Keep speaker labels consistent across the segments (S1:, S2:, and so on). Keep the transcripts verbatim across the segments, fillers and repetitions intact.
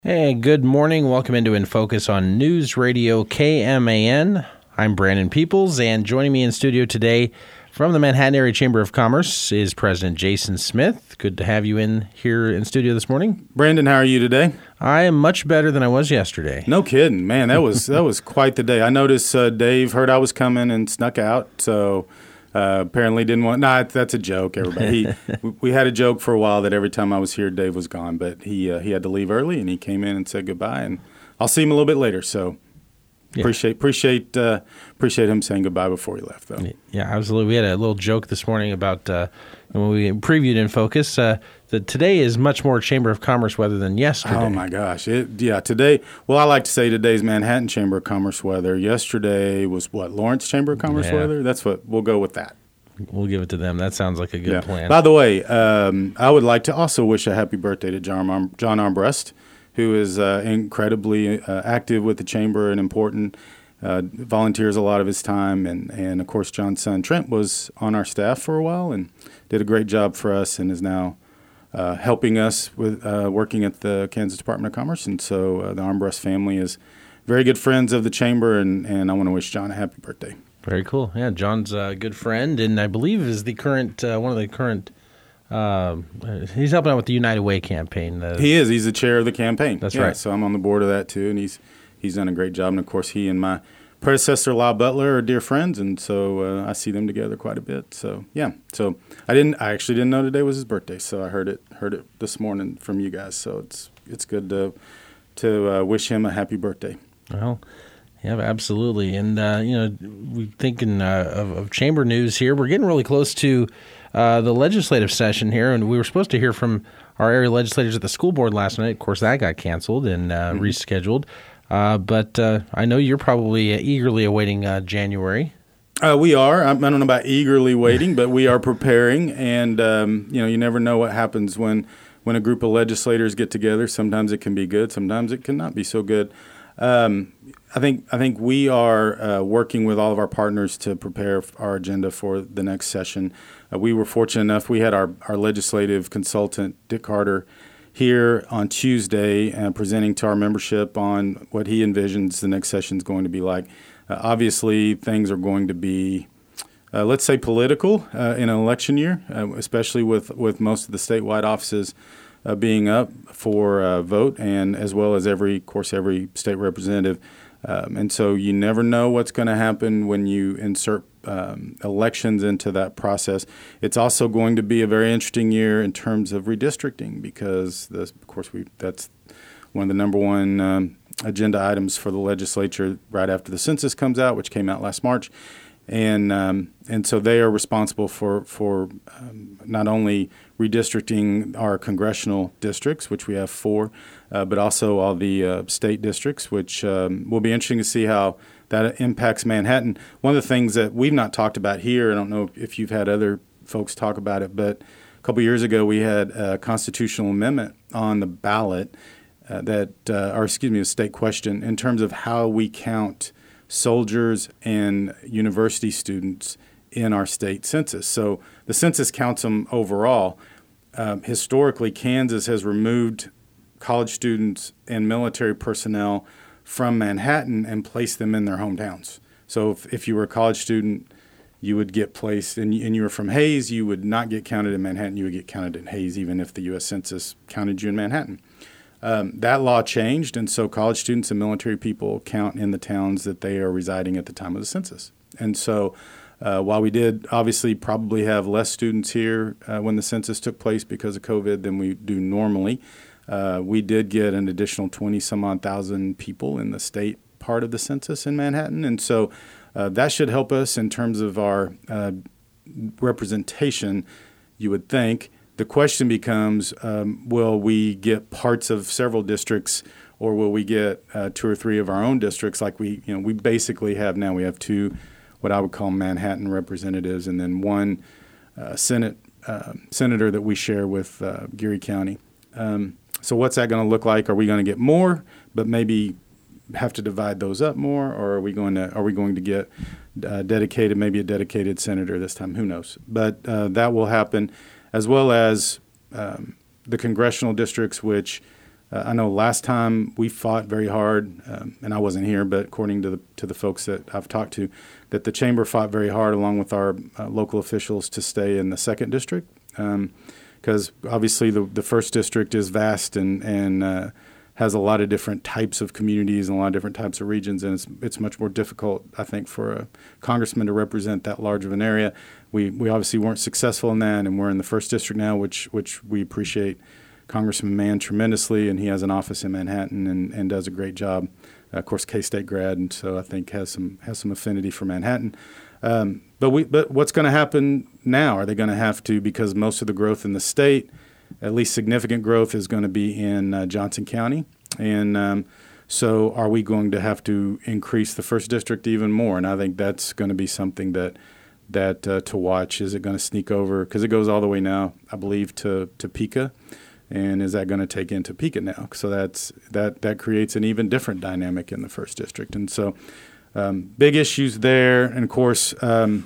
S1: Hey, good morning. Welcome into In Focus on News Radio K M A N. I'm Brandon Peoples, and joining me in studio today from the Manhattan Area Chamber of Commerce is President Jason Smith. Good to have you in here in studio this morning.
S2: Brandon, how are you today?
S1: I am much better than I was yesterday.
S2: No kidding, man. That was that was quite the day. I noticed uh, Dave heard I was coming and snuck out, so uh, apparently didn't want. Nah, that's a joke, everybody. He, we, we had a joke for a while that every time I was here, Dave was gone, but he uh, he had to leave early, and he came in and said goodbye, and I'll see him a little bit later. So. Yeah. Appreciate appreciate uh, appreciate him saying goodbye before he left, though.
S1: Yeah, absolutely. We had a little joke this morning about uh, when we previewed In Focus uh, that today is much more Chamber of Commerce weather than yesterday.
S2: Oh my gosh! It, yeah, today. Well, I like to say today's Manhattan Chamber of Commerce weather. Yesterday was what, Lawrence Chamber of Commerce yeah. weather. That's what we'll go with that.
S1: We'll give it to them. That sounds like a good
S2: yeah.
S1: plan.
S2: By the way, um, I would like to also wish a happy birthday to John Arm- John Armbrust, who is uh, incredibly uh, active with the chamber and important. Uh, volunteers a lot of his time, and, and of course John's son Trent was on our staff for a while and did a great job for us and is now uh, helping us with uh, working at the Kansas Department of Commerce. And so uh, the Armbrust family is very good friends of the chamber, and, and I want to wish John a happy birthday.
S1: Very cool. Yeah, John's a good friend, and I believe is the current uh, one of the current. Uh, he's helping out with the United Way campaign. Uh,
S2: he is. He's the chair of the campaign.
S1: That's
S2: yeah,
S1: right.
S2: So I'm on the board of that too, and he's. He's done a great job, and of course, he and my predecessor, Lyle Butler, are dear friends, and so uh, I see them together quite a bit. So yeah, so I didn't, I actually didn't know today was his birthday, so I heard it, heard it this morning from you guys. So it's it's good to to uh, wish him a happy birthday.
S1: Well, yeah, absolutely, and uh, you know, we're thinking uh, of, of chamber news here. We're getting really close to uh, the legislative session here, and we were supposed to hear from our area legislators at the school board last night. Of course, that got canceled and uh, mm-hmm. rescheduled. Uh, but uh, I know you're probably uh, eagerly awaiting uh, January.
S2: Uh, we are. I, I don't know about eagerly waiting, but we are preparing. And, um, you know, you never know what happens when, when a group of legislators get together. Sometimes it can be good. Sometimes it cannot be so good. Um, I think I think we are uh, working with all of our partners to prepare our agenda for the next session. Uh, we were fortunate enough. We had our, our legislative consultant, Dick Carter, here on Tuesday and uh, presenting to our membership on what he envisions the next session is going to be like. Uh, obviously, things are going to be, uh, let's say, political uh, in an election year, uh, especially with, with most of the statewide offices uh, being up for uh, vote, and as well as every, of course, every state representative. Um, and so you never know what's going to happen when you insert um, elections into that process. It's also going to be a very interesting year in terms of redistricting because, this, of course, we that's one of the number one um, agenda items for the legislature right after the census comes out, which came out last March. And um, and so they are responsible for, for um, not only redistricting our congressional districts, which we have four, uh, but also all the uh, state districts, which um, will be interesting to see how that impacts Manhattan. One of the things that we've not talked about here, I don't know if you've had other folks talk about it, but a couple years ago we had a constitutional amendment on the ballot uh, that, uh, or excuse me, a state question in terms of how we count soldiers and university students in our state census. So the census counts them overall. Um, historically, Kansas has removed college students and military personnel from Manhattan and placed them in their hometowns. So if, if you were a college student, you would get placed, and, and you were from Hayes, you would not get counted in Manhattan. You would get counted in Hayes, even if the U S Census counted you in Manhattan. Um, that law changed, and so college students and military people count in the towns that they are residing at the time of the census. And so uh, while we did obviously probably have less students here uh, when the census took place because of COVID than we do normally, uh, we did get an additional twenty some odd thousand people in the state part of the census in Manhattan. And so uh, that should help us in terms of our uh, representation, you would think. The question becomes, um, will we get parts of several districts, or will we get uh, two or three of our own districts like we, you know, we basically have now. We have two, what I would call Manhattan representatives, and then one uh, Senate uh, senator that we share with uh, Geary County. Um, so what's that going to look like? Are we going to get more, but maybe have to divide those up more, or are we going to are we going to get uh, dedicated, maybe a dedicated senator this time? Who knows? But uh, that will happen. As well as um, the congressional districts, which Uh, I know last time we fought very hard, um, and I wasn't here, but according to the to the folks that I've talked to, that the chamber fought very hard along with our uh, local officials to stay in the second district, because um, obviously the the first district is vast and and uh, has a lot of different types of communities and a lot of different types of regions, and it's it's much more difficult, I think, for a congressman to represent that large of an area. We we obviously weren't successful in that, and we're in the first district now, which which we appreciate Congressman Mann tremendously, and he has an office in Manhattan and, and does a great job. Uh, of course, K-State grad, and so I think has some has some affinity for Manhattan. Um, but we but what's going to happen now? Are they going to have to, because most of the growth in the state, at least significant growth, is going to be in uh, Johnson County, and um, so are we going to have to increase the first district even more? And I think that's going to be something that that uh, to watch. Is it going to sneak over? Because it goes all the way now, I believe, to Topeka. And is that going to take in Topeka now? So that's that that creates an even different dynamic in the first district. And so um, big issues there. And, of course, um,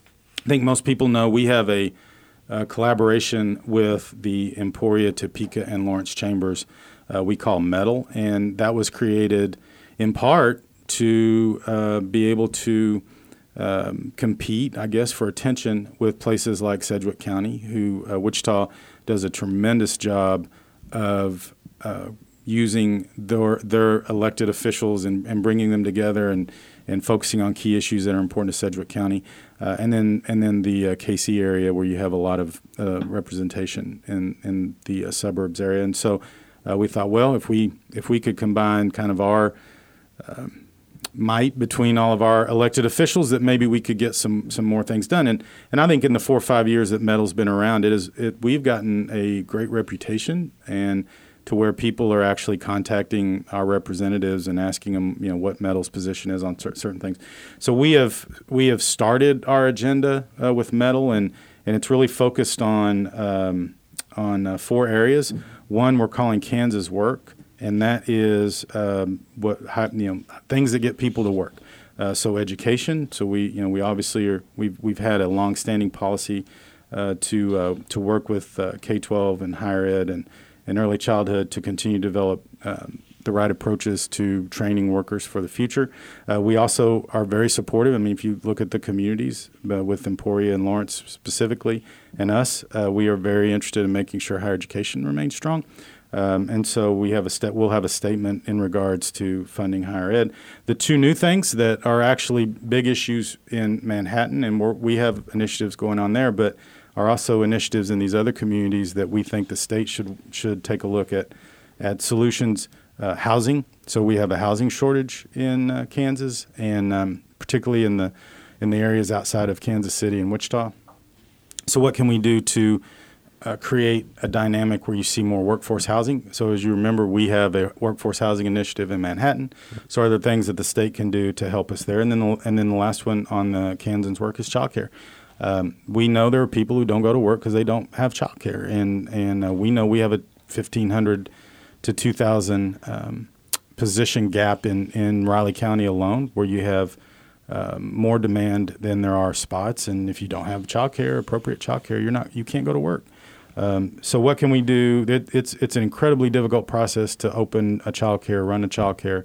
S2: I think most people know we have a, a collaboration with the Emporia, Topeka, and Lawrence chambers uh, we call MEDAL. And that was created in part to uh, be able to um, compete, I guess, for attention with places like Sedgwick County, who uh, Wichita does a tremendous job of uh, using their their elected officials and, and bringing them together and, and focusing on key issues that are important to Sedgwick County, uh, and then and then the uh, K C area where you have a lot of uh, representation in in the uh, suburbs area. And so uh, we thought, well, if we if we could combine kind of our um, might between all of our elected officials, that maybe we could get some some more things done. And and I think in the four or five years that MEDAL's been around, it is it, we've gotten a great reputation, and to where people are actually contacting our representatives and asking them, you know, what MEDAL's position is on cer- certain things. So we have we have started our agenda uh, with MEDAL, and and it's really focused on um, on uh, four areas. One we're calling Kansas Work. And that is um, what you know things that get people to work. Uh, so education. So we you know we obviously are we've we've had a long-standing policy uh, to uh, to work with uh, K twelve and higher ed and, and early childhood to continue to develop um, the right approaches to training workers for the future. Uh, we also are very supportive. I mean, if you look at the communities uh, with Emporia and Lawrence specifically, and us, uh, we are very interested in making sure higher education remains strong. Um, and so we have a st- we'll have a statement in regards to funding higher ed. The two new things that are actually big issues in Manhattan, and we're, we have initiatives going on there, but are also initiatives in these other communities that we think the state should should take a look at at solutions. Uh, housing. So we have a housing shortage in uh, Kansas, and um, particularly in the in the areas outside of Kansas City and Wichita. So what can we do to Uh, create a dynamic where you see more workforce housing? So as you remember, we have a workforce housing initiative in Manhattan. So are there things that the state can do to help us there? And then the, and then the last one on the Kansas Work is childcare. Um, we know there are people who don't go to work because they don't have childcare, and and uh, we know we have a fifteen hundred to two thousand um, position gap in, in Riley County alone, where you have um, more demand than there are spots. And if you don't have childcare, appropriate childcare, you're not you can't go to work. Um, so what can we do? It, it's it's an incredibly difficult process to open a child care, run a child care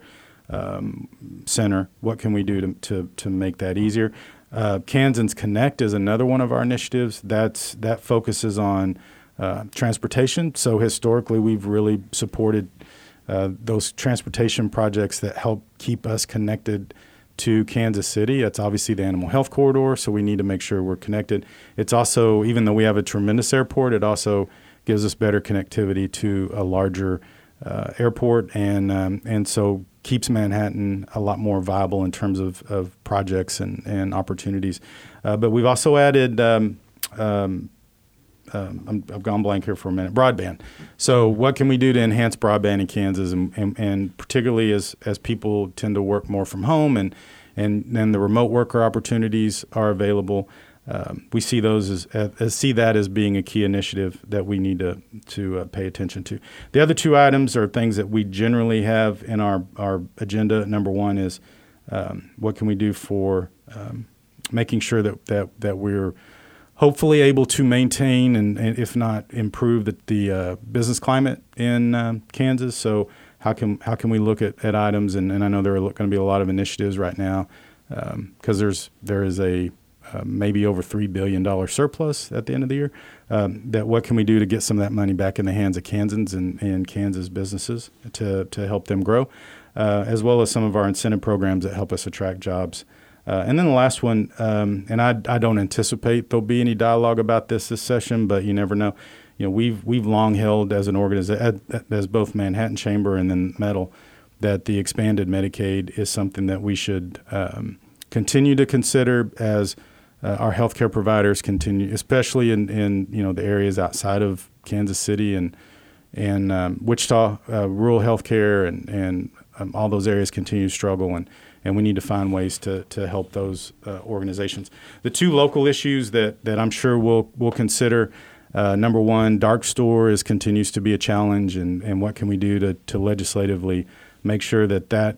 S2: um, center. What can we do to to, to make that easier? Uh, Kansans Connect is another one of our initiatives. That's that focuses on uh, transportation. So historically, we've really supported uh, those transportation projects that help keep us connected to Kansas City. That's obviously the animal health corridor, so we need to make sure we're connected. It's also, even though we have a tremendous airport, it also gives us better connectivity to a larger uh, airport, and um, and so keeps Manhattan a lot more viable in terms of, of projects and, and opportunities. Uh, but we've also added, um, um, um, I'm, I've gone blank here for a minute, broadband. So what can we do to enhance broadband in Kansas, and, and, and particularly as, as people tend to work more from home, and and then the remote worker opportunities are available. Um, we see those as, as see that as being a key initiative that we need to to uh, pay attention to. The other two items are things that we generally have in our, our agenda. Number one is um, what can we do for um, making sure that, that, that we're hopefully able to maintain and, and if not improve the, the uh, business climate in um, Kansas. So how can how can we look at, at items? And, and I know there are going to be a lot of initiatives right now because um, there's there is a uh, maybe over three billion dollars surplus at the end of the year. Um, that what can we do to get some of that money back in the hands of Kansans and, and Kansas businesses to, to help them grow, uh, as well as some of our incentive programs that help us attract jobs. Uh, and then the last one, um, and I, I don't anticipate there'll be any dialogue about this this session, but you never know. You know, we've we've long held as an organization, as both Manhattan Chamber and then Metal, that the expanded Medicaid is something that we should um, continue to consider as uh, our healthcare providers continue, especially in, in you know the areas outside of Kansas City and and um, Wichita, uh, rural healthcare and and um, all those areas continue to struggle, and and we need to find ways to to help those uh, organizations. The two local issues that that I'm sure we'll we'll consider. Uh, number one, dark store is continues to be a challenge, and, and what can we do to, to legislatively make sure that that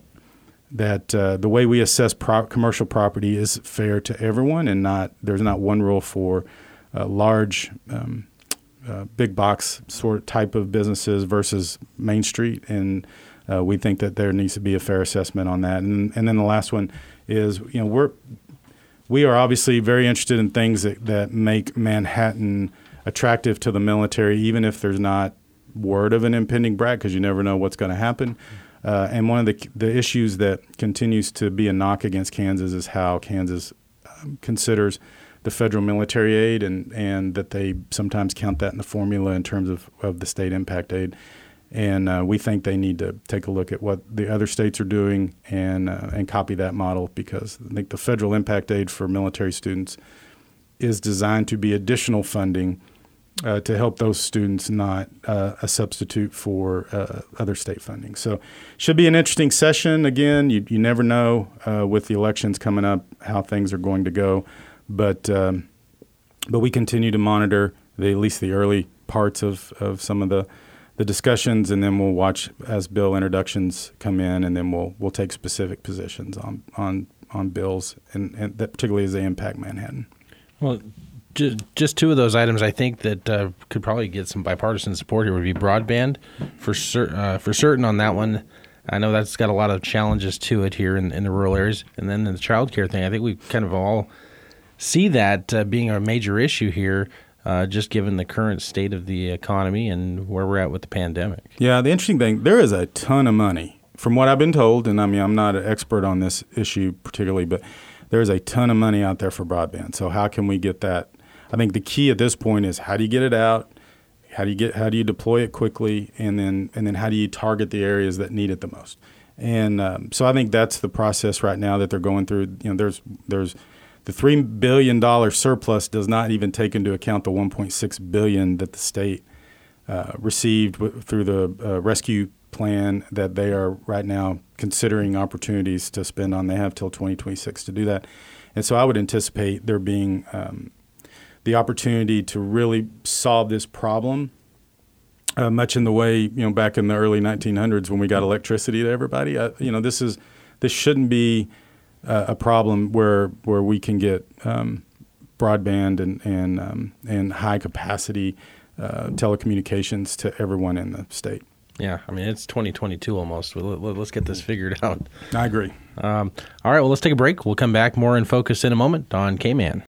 S2: that uh, the way we assess pro- commercial property is fair to everyone, and not there's not one rule for uh, large, um, uh, big box sort of type of businesses versus Main Street, and uh, we think that there needs to be a fair assessment on that. And and then the last one is you know we're we are obviously very interested in things that, that make Manhattan attractive to the military, even if there's not word of an impending B R A C, because you never know what's going to happen. Uh, and one of the the issues that continues to be a knock against Kansas is how Kansas um, considers the federal military aid, and, and that they sometimes count that in the formula in terms of, of the state impact aid. And uh, we think they need to take a look at what the other states are doing and uh, and copy that model, because I think the federal impact aid for military students is designed to be additional funding Uh, to help those students, not uh, a substitute for uh, other state funding. So should be an interesting session. Again, you, you never know uh, with the elections coming up how things are going to go. But um, but we continue to monitor the, at least the early parts of, of some of the, the discussions, and then we'll watch as bill introductions come in, and then we'll we'll take specific positions on on, on bills, and, and that particularly as they impact Manhattan.
S1: Well, Just, just two of those items I think that uh, could probably get some bipartisan support here would be broadband for cer- uh, for certain on that one. I know that's got a lot of challenges to it here in, in the rural areas. And then the child care thing, I think we kind of all see that uh, being a major issue here, uh, just given the current state of the economy and where we're at with the pandemic.
S2: Yeah, the interesting thing, there is a ton of money. From what I've been told, and I mean, I'm not an expert on this issue particularly, but there's a ton of money out there for broadband. So how can we get that? I think the key at this point is how do you get it out? How do you get? How do you deploy it quickly? And then and then how do you target the areas that need it the most? And um, so I think that's the process right now that they're going through. You know, there's there's the three billion dollars surplus does not even take into account the one point six billion dollars that the state uh, received w- through the uh, rescue plan that they are right now considering opportunities to spend on. They have till twenty twenty-six to do that. And so I would anticipate there being um, the opportunity to really solve this problem, uh, much in the way, you know, back in the early nineteen hundreds when we got electricity to everybody. Uh, you know, this is this shouldn't be uh, a problem where where we can get um, broadband and and um, and high capacity uh, telecommunications to everyone in the state.
S1: Yeah, I mean, it's twenty twenty-two almost. Let's get this figured out.
S2: I agree.
S1: Um, all right, well, let's take a break. We'll come back more in focus in a moment on K-Man.